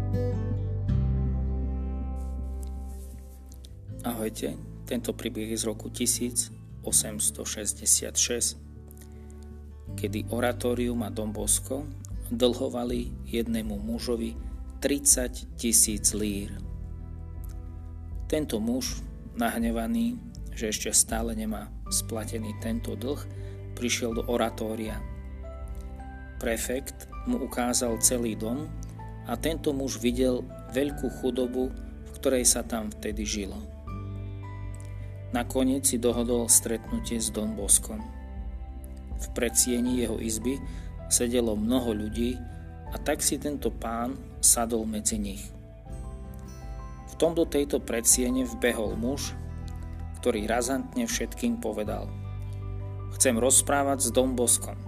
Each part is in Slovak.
Ahojte, tento príbeh je z roku 1866, kedy oratórium a Don Bosco dlhovali jednému mužovi 30 000 lír. Tento muž, nahnevaný, že ešte stále nemá splatený tento dlh, prišiel do oratória. Prefekt mu ukázal celý dom a tento muž videl veľkú chudobu, v ktorej sa tam vtedy žilo. Nakoniec si dohodol stretnutie s Don Boscom. V predsieni jeho izby sedelo mnoho ľudí a tak si tento pán sadol medzi nich. Do tejto predsiene vbehol muž, ktorý razantne všetkým povedal: Chcem rozprávať s Don Boscom.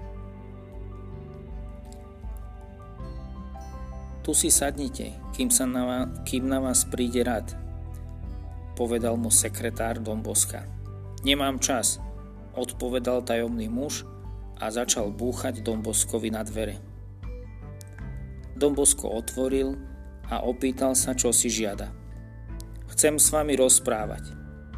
Tu si sadnite, kým na vás príde rad, povedal mu sekretár Don Bosca. Nemám čas, odpovedal tajomný muž a začal búchať Don Boscovi na dvere. Don Bosco otvoril a opýtal sa, čo si žiada. Chcem s vami rozprávať.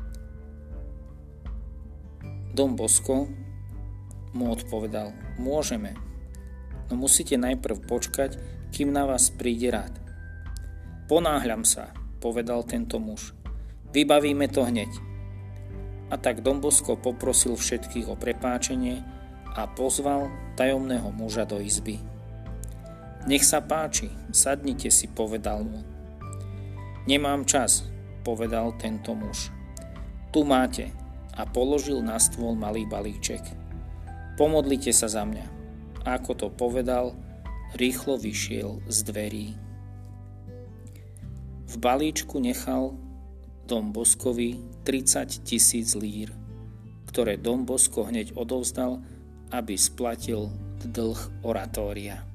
Don Bosco mu odpovedal: Môžeme, no musíte najprv počkať, kým na vás príde rád. Ponáhľam sa, povedal tento muž. Vybavíme to hneď. A tak Don Bosco poprosil všetkých o prepáčenie a pozval tajomného muža do izby. Nech sa páči, sadnite si, povedal mu. Nemám čas, povedal tento muž. Tu máte, a položil na stôl malý balíček. Pomodlite sa za mňa. Ako to povedal, rýchlo vyšiel z dverí. V balíčku nechal Don Boscovi 30 000 lír, ktoré Don Bosco hneď odovzdal, aby splatil dlh oratória.